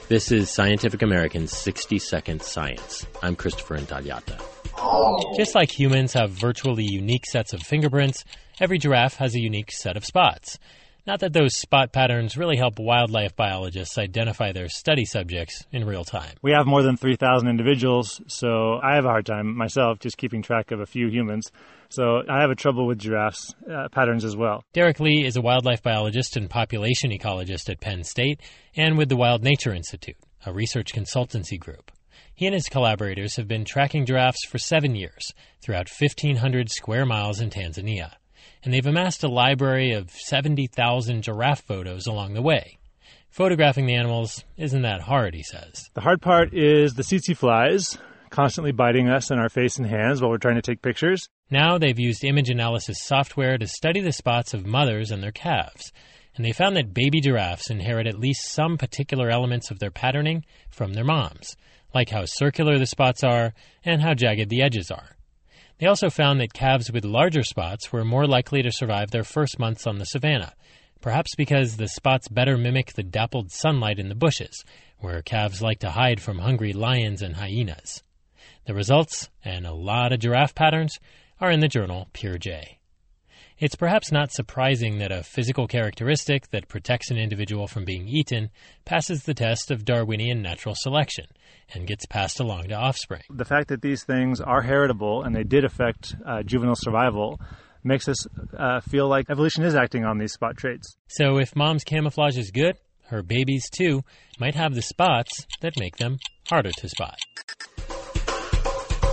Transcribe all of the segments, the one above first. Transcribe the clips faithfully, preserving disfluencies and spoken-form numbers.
This is Scientific American's sixty second Science. I'm Christopher Intagliata. Just like humans have virtually unique sets of fingerprints, every giraffe has a unique set of spots. Not that those spot patterns really help wildlife biologists identify their study subjects in real time. We have more than three thousand individuals, so I have a hard time myself just keeping track of a few humans. So I have a trouble with giraffes' uh, patterns as well. Derek Lee is a wildlife biologist and population ecologist at Penn State and with the Wild Nature Institute, a research consultancy group. He and his collaborators have been tracking giraffes for seven years throughout fifteen hundred square miles in Tanzania, and they've amassed a library of seventy thousand giraffe photos along the way. Photographing the animals isn't that hard, he says. The hard part is the tsetse flies constantly biting us in our face and hands while we're trying to take pictures. Now they've used image analysis software to study the spots of mothers and their calves, and they found that baby giraffes inherit at least some particular elements of their patterning from their moms, like how circular the spots are and how jagged the edges are. They also found that calves with larger spots were more likely to survive their first months on the savanna, perhaps because the spots better mimic the dappled sunlight in the bushes, where calves like to hide from hungry lions and hyenas. The results, and a lot of giraffe patterns, are in the journal PeerJ. It's perhaps not surprising that a physical characteristic that protects an individual from being eaten passes the test of Darwinian natural selection and gets passed along to offspring. The fact that these things are heritable and they did affect uh, juvenile survival makes us uh, feel like evolution is acting on these spot traits. So if mom's camouflage is good, her babies, too, might have the spots that make them harder to spot.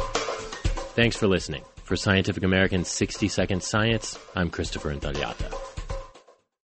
Thanks for listening. For Scientific American's sixty second Science, I'm Christopher Intagliata.